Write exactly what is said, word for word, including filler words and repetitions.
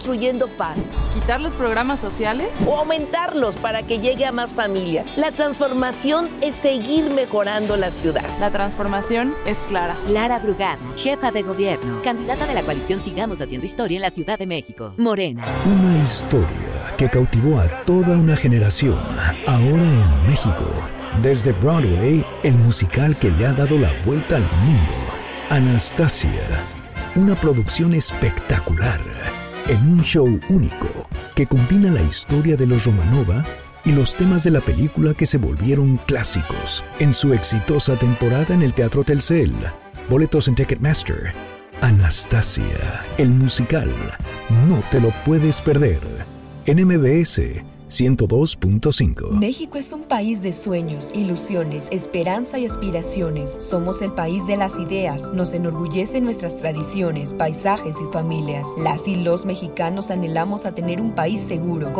construyendo paz. ¿Quitar los programas sociales? O aumentarlos para que llegue a más familias. La transformación es seguir mejorando la ciudad. La transformación es Clara. Clara Brugada, jefa de gobierno, candidata de la coalición Sigamos Haciendo Historia en la Ciudad de México. Morena. Una historia que cautivó a toda una generación, ahora en México. Desde Broadway, el musical que le ha dado la vuelta al mundo. Anastasia, una producción espectacular, en un show único que combina la historia de los Romanova y los temas de la película que se volvieron clásicos en su exitosa temporada en el Teatro Telcel. Boletos en Ticketmaster. Anastasia, el musical, no te lo puedes perder. En M B S ciento dos punto cinco. México es un país de sueños, ilusiones, esperanza y aspiraciones. Somos el país de las ideas. Nos enorgullecen nuestras tradiciones, paisajes y familias. Las y los mexicanos anhelamos a tener un país seguro,